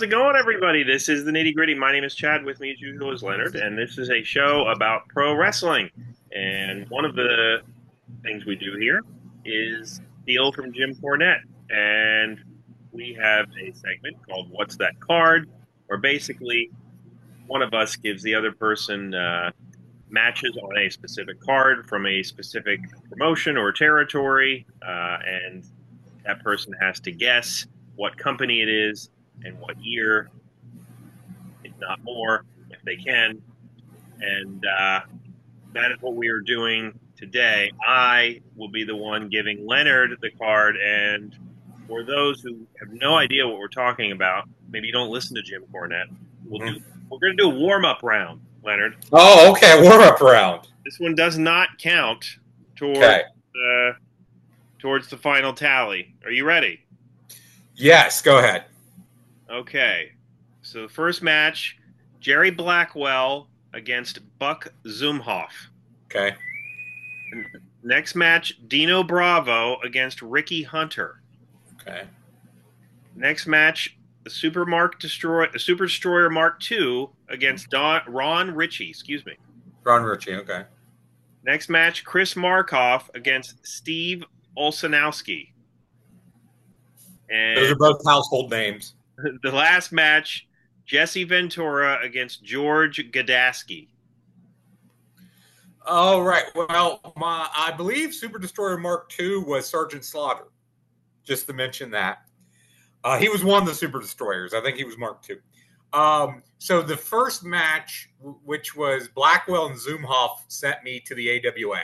How's it going, everybody? This is the Nitty Gritty. My name is Chad. With me, as usual, is Leonard, and this is a show about pro wrestling. And one of the things we do here is steal from Jim Cornette. And we have a segment called What's That Card? Where basically one of us gives the other person matches on a specific card from a specific promotion or territory, and that person has to guess what company it is and what year, if not more, if they can. And that is what we are doing today. I will be the one giving Leonard the card, and for those who have no idea what we're talking about, maybe you don't listen to Jim Cornette, we're going to do a warm-up round, Leonard. Oh, okay, warm-up round. This one does not count towards the final tally. Are you ready? Yes, go ahead. Okay. So the first match, Jerry Blackwell against Buck Zumhoff. Okay. Next match, Dino Bravo against Ricky Hunter. Okay. Next match, the Super Destroyer Mark II against Ron Ritchie. Excuse me. Ron Ritchie, okay. Next match, Chris Markoff against Steve Olsanowski. And those are both household names. The last match, Jesse Ventura against George Gadaski. Oh, right. Well, I believe Super Destroyer Mark II was Sergeant Slaughter, just to mention that. He was one of the Super Destroyers. I think he was Mark II. So the first match, which was Blackwell and Zumhoff, sent me to the AWA.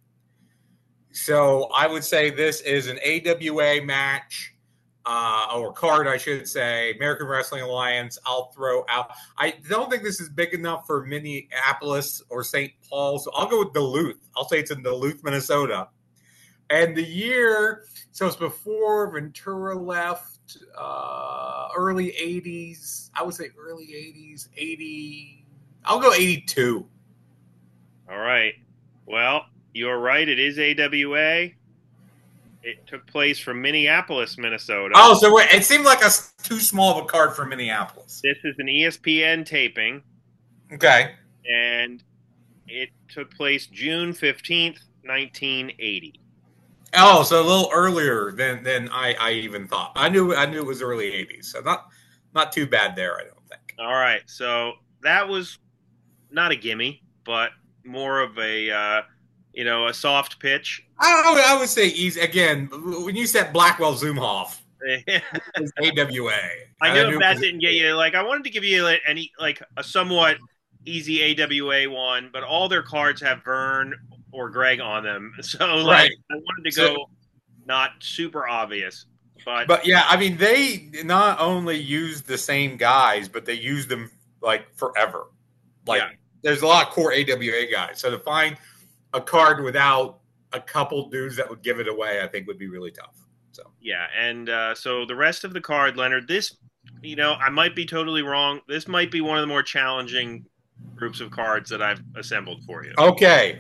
So I would say this is an AWA match. Or card, I should say, American Wrestling Alliance. I'll throw out. I don't think this is big enough for Minneapolis or St. Paul, so I'll go with Duluth. I'll say it's in Duluth, Minnesota. And the year, so it's before Ventura left, early 80s. I would say early 80s, 80. I'll go 82. All right. Well, you're right. It is AWA. It took place from Minneapolis, Minnesota. Oh, so wait, it seemed like too small of a card for Minneapolis. This is an ESPN taping. Okay. And it took place June 15th, 1980. Oh, so a little earlier than I even thought. I knew it was early 80s, so not too bad there, I don't think. All right, so that was not a gimme, but more of a a soft pitch. I would say easy. Again, when you said Blackwell Zumhoff, it's AWA. I knew if that didn't get you, I wanted to give you a somewhat easy AWA one, but all their cards have Vern or Greg on them. So, right. I wanted to go not super obvious. But yeah, I mean, they not only use the same guys, but they use them, forever. There's a lot of core AWA guys. So to find a card without a couple dudes that would give it away, I think would be really tough. So yeah, and so the rest of the card, Leonard, this, I might be totally wrong. This might be one of the more challenging groups of cards that I've assembled for you. Okay,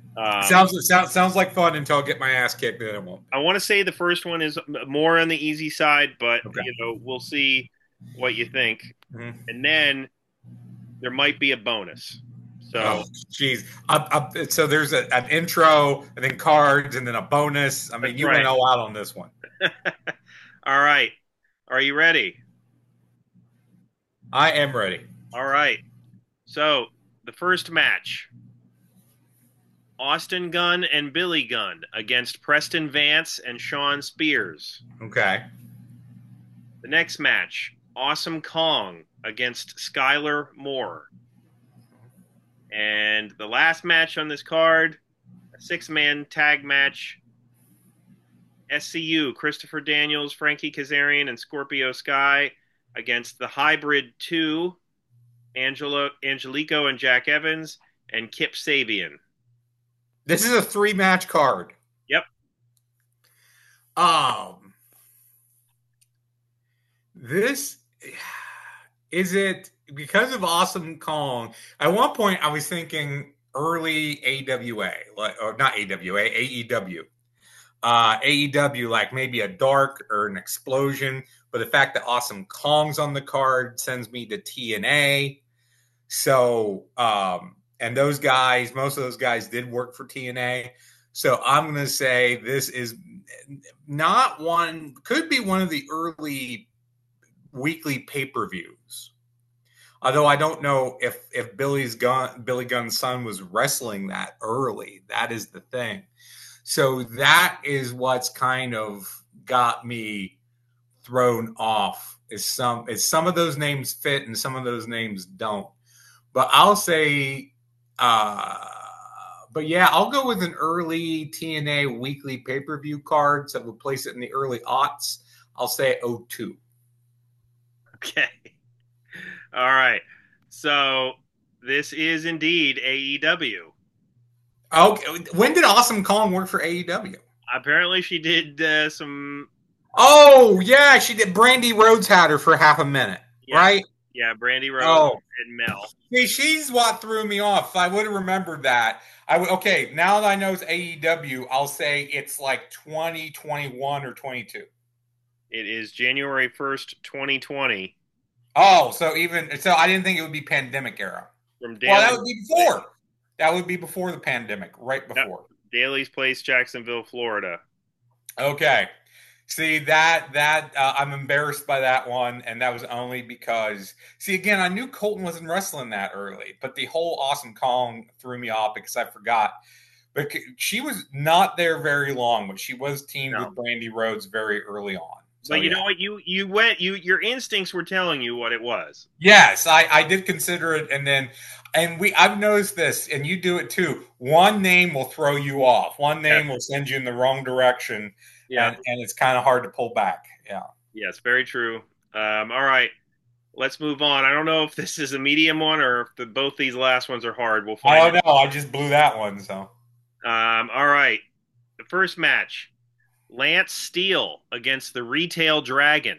sounds like fun until I get my ass kicked. Then it won't. I want to say the first one is more on the easy side, but okay. We'll see what you think, and then there might be a bonus. So, geez. So there's an intro, and then cards, and then a bonus. I mean, you went all out on this one. All right. Are you ready? I am ready. All right. So, the first match, Austin Gunn and Billy Gunn against Preston Vance and Sean Spears. Okay. The next match, Awesome Kong against Skylar Moore. And the last match on this card, a 6-man tag match, SCU, Christopher Daniels, Frankie Kazarian, and Scorpio Sky against the Hybrid 2, Angelico and Jack Evans, and Kip Sabian. This is a 3-match card. Yep. This is it. Because of Awesome Kong, at one point I was thinking early AWA, or not AWA, AEW. AEW, like maybe a dark or an explosion but the fact that Awesome Kong's on the card sends me to TNA. So, and those guys, most of those guys did work for TNA. So I'm going to say this is not one, could be one of the early weekly pay-per-views. Although I don't know if Billy Gunn's son was wrestling that early. That is the thing. So that is what's kind of got me thrown off. Is some of those names fit and some of those names don't. But I'll say, but yeah, I'll go with an early TNA weekly pay-per-view card. So we'll place it in the early aughts. I'll say 02. Okay. All right. So this is indeed AEW. Okay. When did Awesome Kong work for AEW? Apparently she did some... Oh, yeah. She did. Brandy Rhodes had her for half a minute, right? Yeah, Brandy Rhodes and Mel. See, she's what threw me off. If I would have remembered that. Okay, now that I know it's AEW, I'll say it's like 2021 or 22. It is January 1st, 2020. Oh, so I didn't think it would be pandemic era. Well, that would be before. That would be before the pandemic, right before. Yep. Daly's Place, Jacksonville, Florida. Okay. See, that I'm embarrassed by that one, and that was only because, see, again, I knew Colton wasn't wrestling that early, but the whole Awesome Kong threw me off because I forgot. But she was not there very long, but she was teamed with Brandy Rhodes very early on. So you know what? Your instincts were telling you what it was. Yes, I did consider it, I've noticed this, and you do it too. One name will throw you off. One name will send you in the wrong direction. Yeah, and it's kind of hard to pull back. Yeah. Yes, very true. All right, let's move on. I don't know if this is a medium one or if both these last ones are hard. We'll find out. I don't know. I just blew that one. So. All right, the first match: Lance Steele against the Retail Dragon.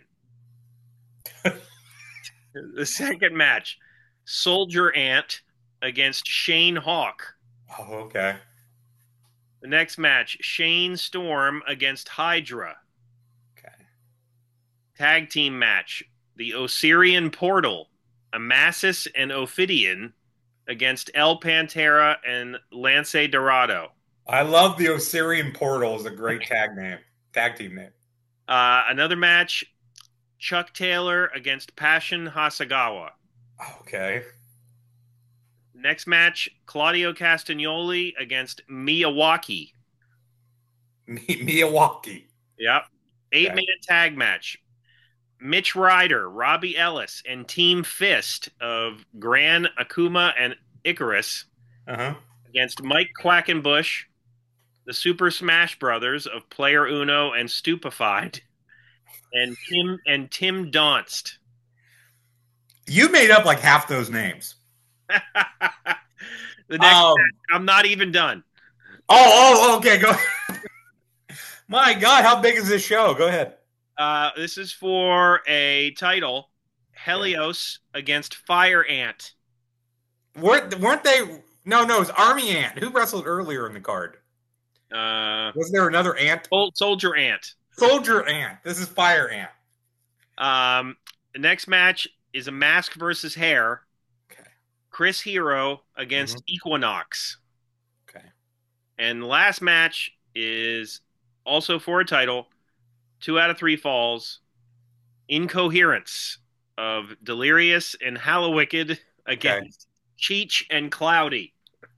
The second match: Soldier Ant against Shane Hawk. Oh, okay. The next match, Shane Storm against Hydra. Okay. Tag team match, the Osirian Portal, Amasis and Ophidian against El Pantera and Lance Dorado. I love the Osirian Portal is a great tag team name. Another match, Chuck Taylor against Passion Hasagawa. Okay. Next match, Claudio Castagnoli against Miyawaki. Miyawaki. Yep. 8-man tag match. Mitch Ryder, Robbie Ellis, and Team Fist of Gran Akuma and Icarus against Mike Quackenbush, the Super Smash Brothers of Player Uno and Stupefied, and Tim Donst. You made up like half those names. The next match, I'm not even done. Okay, go. My God, how big is this show? Go ahead. This is for a title: Helios against Fire Ant. Weren't they? No, it was Army Ant. Who wrestled earlier in the card? Was there another Ant? Soldier Ant. Soldier Ant. This is Fire Ant. The next match is a mask versus hair. Chris Hero against Equinox. Okay. And the last match is also for a title, 2 out of 3 falls, Incoherence of Delirious and Hallowicked against Cheech and Cloudy.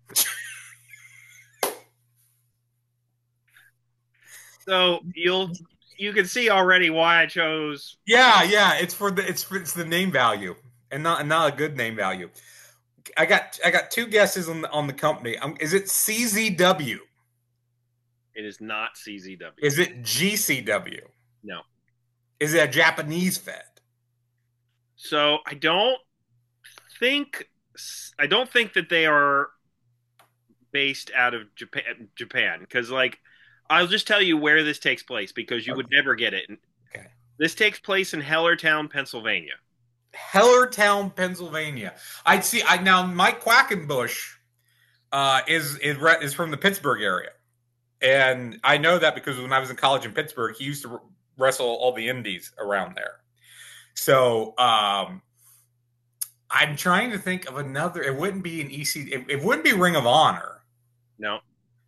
So you can see already why I chose. Yeah, it's the name value and not a good name value. I got 2 guesses on the company. Is it CZW? It is not CZW. Is it GCW? No. Is it a Japanese fed? So I don't think that they are based out of Japan because, like, I'll just tell you where this takes place because you would never get it. Okay. This takes place in Hellertown, Pennsylvania. Hellertown, Pennsylvania. Now Mike Quackenbush is from the Pittsburgh area, and I know that because when I was in college in Pittsburgh, he used to wrestle all the indies around there. So I'm trying to think of another. It wouldn't be an EC. It wouldn't be Ring of Honor. No.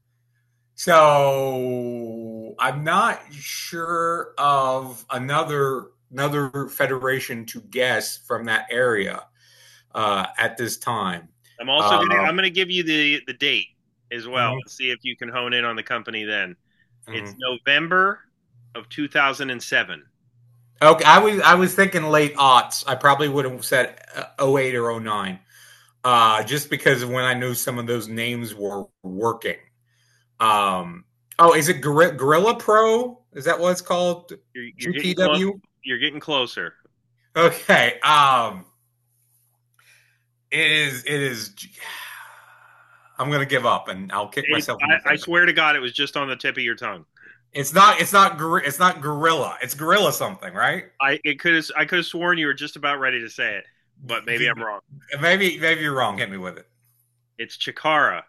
So I'm not sure of another federation to guess from that area at this time. I'm also gonna give you the date as well and see if you can hone in on the company then. It's November of 2007. Okay, I was thinking late aughts. I probably would have said 08 or 09. Just because of when I knew some of those names were working. Is it Gorilla Pro? Is that what it's called? You're getting closer. Okay. It is. I'm going to give up, and I'll kick myself. I swear to God, it was just on the tip of your tongue. It's not Gorilla. It's Gorilla something, right? I could have sworn you were just about ready to say it, but maybe I'm wrong. Maybe you're wrong. Hit me with it. It's Chikara.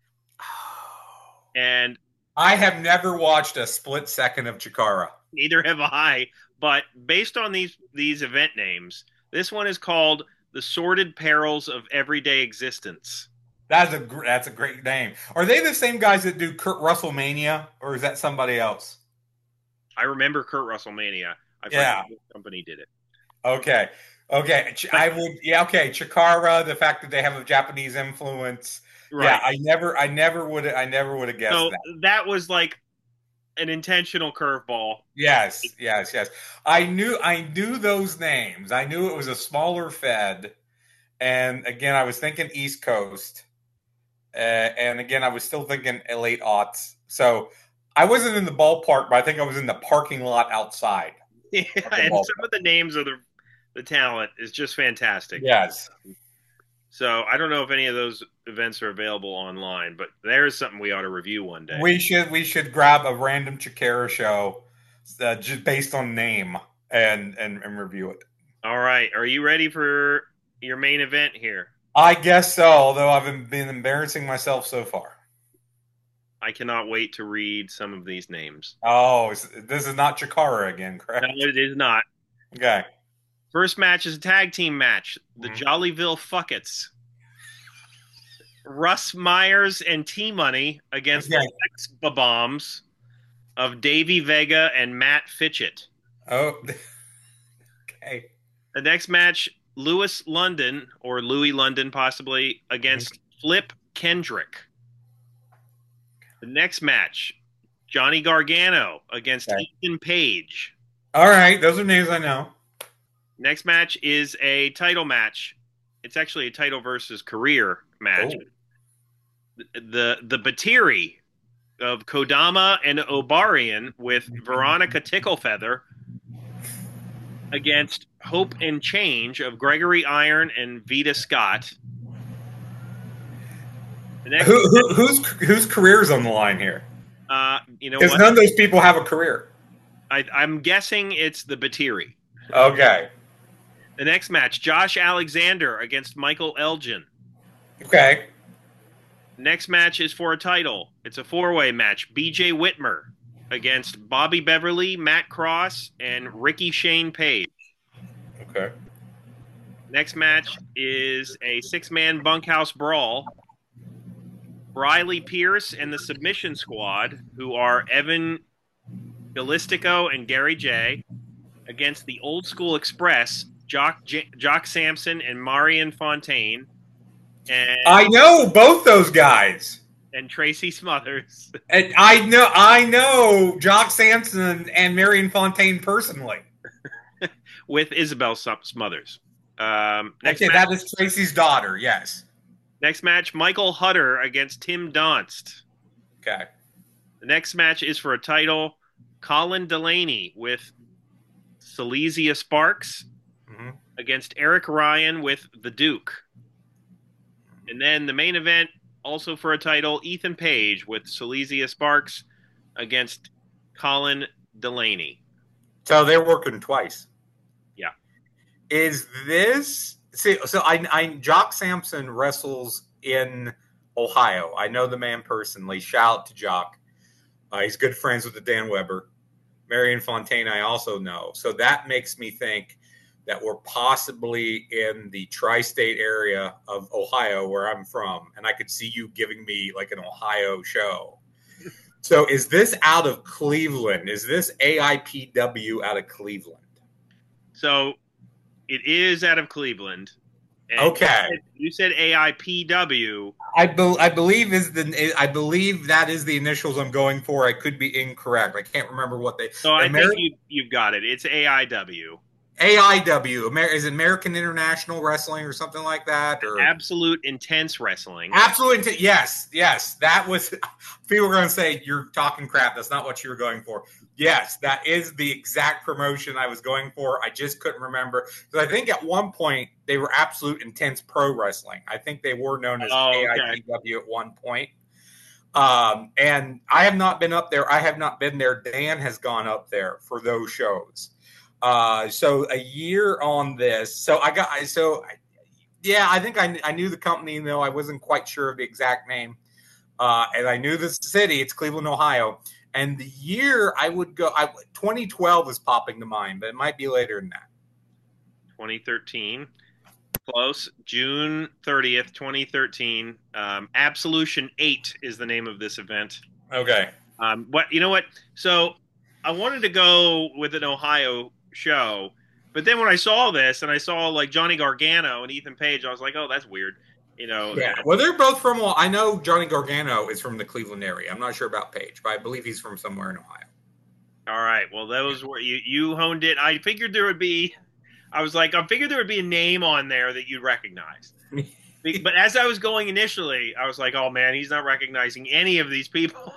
And I have never watched a split second of Chikara. Neither have I. But based on these event names, this one is called The Sordid Perils of Everyday Existence. That's a great name. Are they the same guys that do Kurt Russell Mania, or is that somebody else? I remember Kurt Russell Mania. I forgot what company did it. Okay. I would. Yeah. Okay. Chikara. The fact that they have a Japanese influence. Right. Yeah. I never would have guessed that. That was like an intentional curveball. Yes. I knew those names. I knew it was a smaller Fed, and again, I was thinking East Coast, and again, I was still thinking late aughts. So I wasn't in the ballpark, but I think I was in the parking lot outside. Yeah, and some of the names of the talent is just fantastic. Yes. So I don't know if any of those events are available online, but there's something we ought to review one day. We should grab a random Chikara show just based on name and review it. All right. Are you ready for your main event here? I guess so, although I've been embarrassing myself so far. I cannot wait to read some of these names. Oh, this is not Chikara again, correct? No, it is not. Okay. First match is a tag team match. The Jollyville Fuckets. Russ Myers and T-Money against the Sex-Bombs of Davey Vega and Matt Fitchett. Oh, okay. The next match, Louis London, or Louis London possibly, against Flip Kendrick. The next match, Johnny Gargano against Ethan Page. All right, those are names I know. Next match is a title match. It's actually a title versus career match. Oh. The Batiri of Kodama and Obarian with Veronica Ticklefeather against Hope and Change of Gregory Iron and Vita Scott. Whose career's on the line here? You know, because none of those people have a career. I'm guessing it's the Batiri. Okay. The next match, Josh Alexander against Michael Elgin. Okay. Next match is for a title. It's a 4-way match. BJ Whitmer against Bobby Beverly, Matt Cross, and Ricky Shane Page. Okay. Next match is a 6-man bunkhouse brawl. Briley Pierce and the Submission Squad, who are Evan Galistico and Gary J, against the Old School Express, Jock Sampson and Marion Fontaine. And I know both those guys. And Tracy Smothers. And I know Jock Sampson and Marion Fontaine personally. With Isabel Smothers. That is Tracy's daughter, yes. Next match, Michael Hutter against Tim Donst. Okay. The next match is for a title, Colin Delaney with Silesia Sparks against Eric Ryan with The Duke. And then the main event, also for a title, Ethan Page with Silesia Sparks against Colin Delaney. So they're working twice. Yeah. Is this... See, so Jock Sampson wrestles in Ohio. I know the man personally. Shout out to Jock. He's good friends with the Dan Weber. Marion Fontaine I also know. So that makes me think that were possibly in the tri-state area of Ohio, where I'm from, and I could see you giving me like an Ohio show. So is this out of Cleveland? Is this AIPW out of Cleveland? So it is out of Cleveland. And Okay. You said AIPW. I believe that is the initials I'm going for. I could be incorrect. I can't remember what they. So I think you've got it. It's AIW. AIW, is it American International Wrestling or something like that? Or Absolute Intense Wrestling. Yes. That was. People were going to say you're talking crap. That's not what you were going for. Yes, that is the exact promotion I was going for. I just couldn't remember because I think at one point they were Absolute Intense Pro Wrestling. I think they were known as AIPW at one point. And I have not been up there. I have not been there. Dan has gone up there for those shows. So a year on this. I think I knew the company, though I wasn't quite sure of the exact name. And I knew the city. It's Cleveland, Ohio. And the year I would go, 2012 is popping to mind, but it might be later than that. 2013. Close. June 30th, 2013. Absolution 8 is the name of this event. Okay. What? So I wanted to go with an Ohio show, but then when I saw this and I saw like Johnny Gargano and Ethan Page, I was like, oh, that's weird. Yeah. Well, they're both from. I know Johnny Gargano is from the Cleveland area. I'm not sure about Page, but I believe he's from somewhere in Ohio. All right. Well, those were you honed it. I figured there would be. I figured there would be a name on there that you'd recognize. But as I was going initially, I was like, oh man, he's not recognizing any of these people.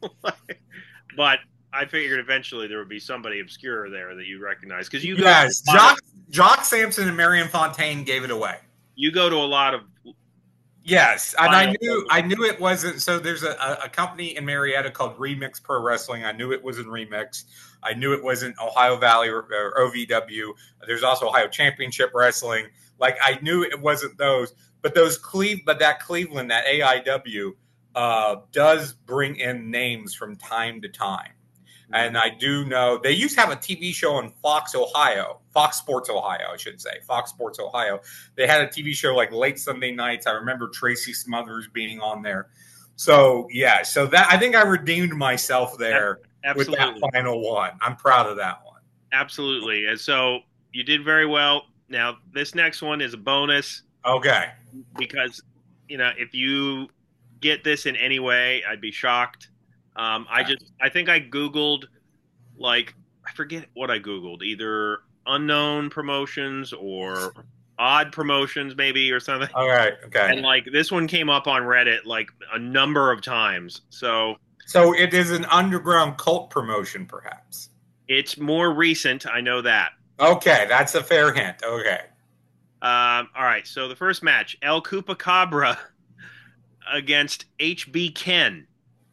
But I figured eventually there would be somebody obscure there that you recognize because Jock Sampson and Marion Fontaine gave it away. You go to a lot of. Yes, and I knew it wasn't. So there's a company in Marietta called Remix Pro Wrestling. I knew it was in Remix. I knew it wasn't Ohio Valley or OVW. There's also Ohio Championship Wrestling. Like I knew it wasn't those, but that Cleveland, that AIW, does bring in names from time to time. And I do know they used to have a TV show on Fox Sports Ohio, I should say. Fox Sports Ohio. They had a TV show like late Sunday nights. I remember Tracy Smothers being on there. So, yeah. So that I think I redeemed myself there with that final one. I'm proud of that one. Absolutely. And so you did very well. Now, this next one is a bonus. Okay. Because, if you get this in any way, I'd be shocked. I think I Googled, I forget what I Googled, either unknown promotions or odd promotions maybe or something. All right. Okay. And this one came up on Reddit a number of times. So it is an underground cult promotion, perhaps. It's more recent. I know that. Okay. That's a fair hint. Okay. All right. So the first match, El Chupacabra against HB Ken.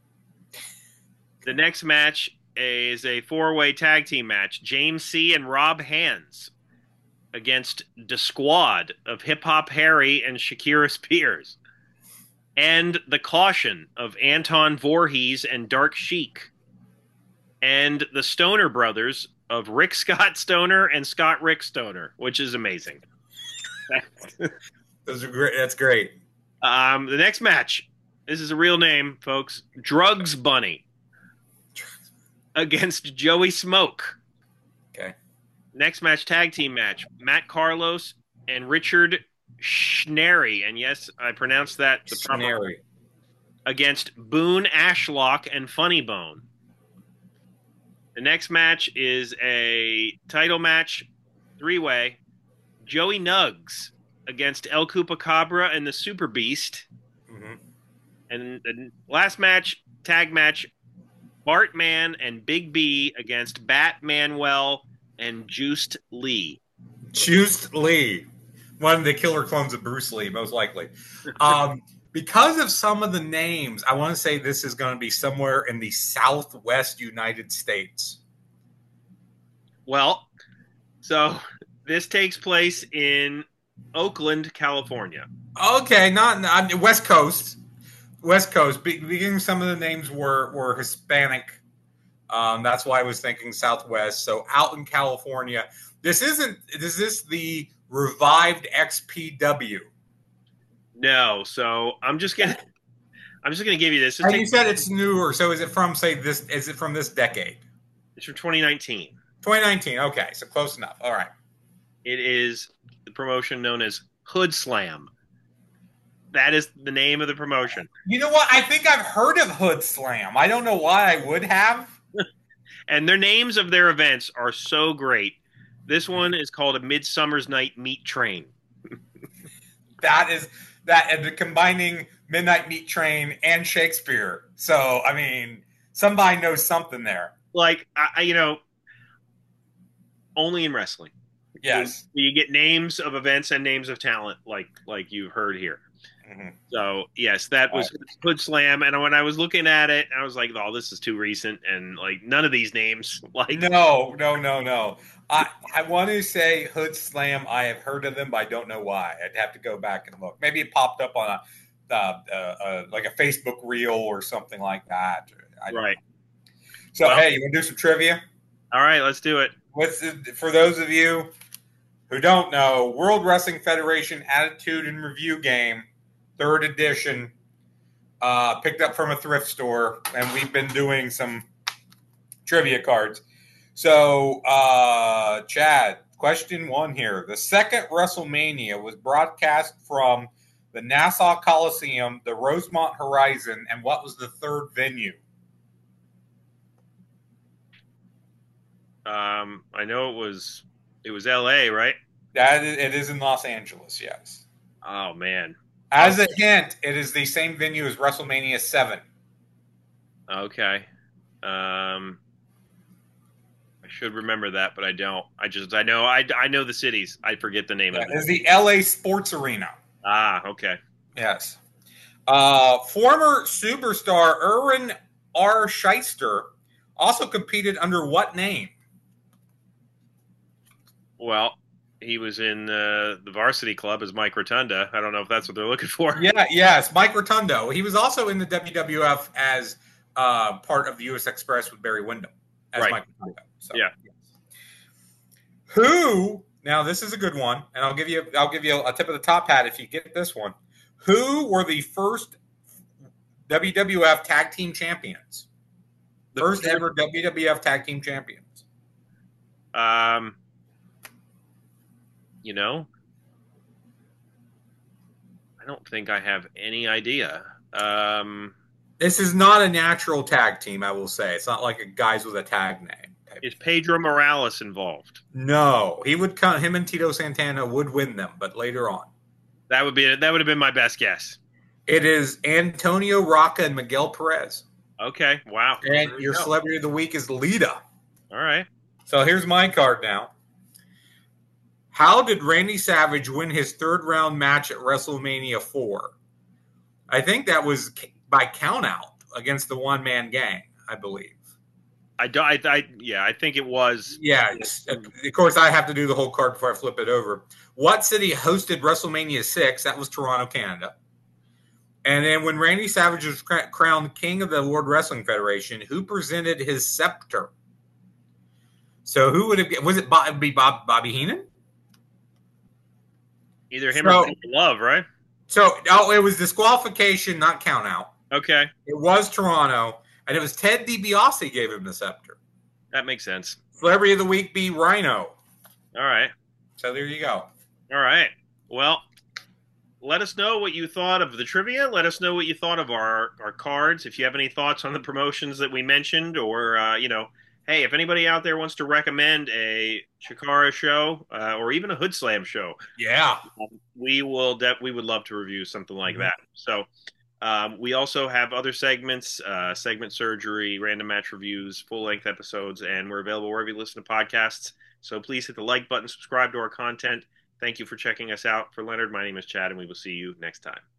The next match is a 4-way tag team match. James C. and Rob Hands against the Squad of Hip Hop Harry and Shakira Spears. And the Caution of Anton Voorhees and Dark Sheik. And the Stoner Brothers of Rick Scott Stoner and Scott Rick Stoner, which is amazing. Those are great. That's great. The next match, this is a real name, folks. Drugs Bunny against Joey Smoke. Okay. Next match, tag team match. Matt Carlos and Richard Schnary. And yes, I pronounced that the proper way. Against Boone Ashlock and Funny Bone. The next match is a title match, 3-way. Joey Nugs against El Chupacabra and the Super Beast. Mm-hmm. And the last match, tag match, Bartman and Big B against Bat Manuel and Juiced Lee. Juiced Lee. One of the killer clones of Bruce Lee, most likely. Because of some of the names, I want to say this is going to be somewhere in the Southwest United States. Well, so this takes place in Oakland, California. Okay, not West Coast. West Coast. Beginning, some of the names were Hispanic That's why I was thinking Southwest. So out in California, this isn't. Is this the revived XPW? No, so I'm just gonna give you this. And you said it's newer. So is it from say this? Is it from this decade? It's from 2019. 2019. Okay, so close enough. All right. It is the promotion known as Hood Slam. That is the name of the promotion. You know what? I think I've heard of Hood Slam. I don't know why I would have. And their names of their events are so great. This one is called a Midsummer's Night Meat Train. That is that, and combining Midnight Meat Train and Shakespeare. So I mean, somebody knows something there. Like only in wrestling. Yes, you get names of events and names of talent, like you've heard here. Mm-hmm. So yes, that was Hood Slam. And when I was looking at it, I was like, "Oh, this is too recent," and like none of these names. Like, no. I want to say Hood Slam. I have heard of them, but I don't know why. I'd have to go back and look. Maybe it popped up on like a Facebook reel or something like that. Right. So hey, you want to do some trivia? All right, let's do it. For those of you who don't know, World Wrestling Federation Attitude and Review Game, 3rd edition, picked up from a thrift store, and we've been doing some trivia cards. So, Chad, question 1 here. The second WrestleMania was broadcast from the Nassau Coliseum, the Rosemont Horizon, and what was the third venue? I know it was LA, right? It is in Los Angeles, yes. Oh, man. As a hint, it is the same venue as WrestleMania 7. Okay. I should remember that, but I don't. I know the cities. I forget the name of it. It's the LA Sports Arena. Ah, okay. Yes. Former superstar Erwin R. Shyster also competed under what name? Well, he was in the varsity club as Mike Rotunda. I don't know if that's what they're looking for. Yeah, yes, Mike Rotundo. He was also in the WWF as part of the U.S. Express with Barry Windham as right. Mike Rotundo. So, yeah. Yes. Who? Now this is a good one, and I'll give you a tip of the top hat if you get this one. Who were the first WWF Tag Team Champions? First ever WWF Tag Team Champions. I don't think I have any idea. This is not a natural tag team, I will say. It's not like a guys with a tag name. Is Pedro Morales involved? No, he would come. Him and Tito Santana would win them, but later on. That would have been my best guess. It is Antonio Rocca and Miguel Perez. Okay, wow. And your celebrity of the week is Lita. All right. So here's my card now. How did Randy Savage win his 3rd round match at WrestleMania 4? I think that was by countout against the One Man Gang, I believe. I think it was. Yeah, of course, I have to do the whole card before I flip it over. What city hosted WrestleMania 6? That was Toronto, Canada. And then when Randy Savage was crowned king of the World Wrestling Federation, who presented his scepter? So who would it was it Bobby Heenan? Either him or Love, right? So it was disqualification, not count out. Okay. It was Toronto, and it was Ted DiBiase gave him the scepter. That makes sense. Celebrity of the week be Rhino. All right. So there you go. All right. Well, let us know what you thought of the trivia. Let us know what you thought of our cards. If you have any thoughts on the promotions that we mentioned, or hey, if anybody out there wants to recommend a Chikara show or even a Hood Slam show, yeah, we would love to review something like that. So we also have other segments, segment surgery, random match reviews, full length episodes, and we're available wherever you listen to podcasts. So please hit the like button, subscribe to our content. Thank you for checking us out. For Leonard, my name is Chad, and we will see you next time.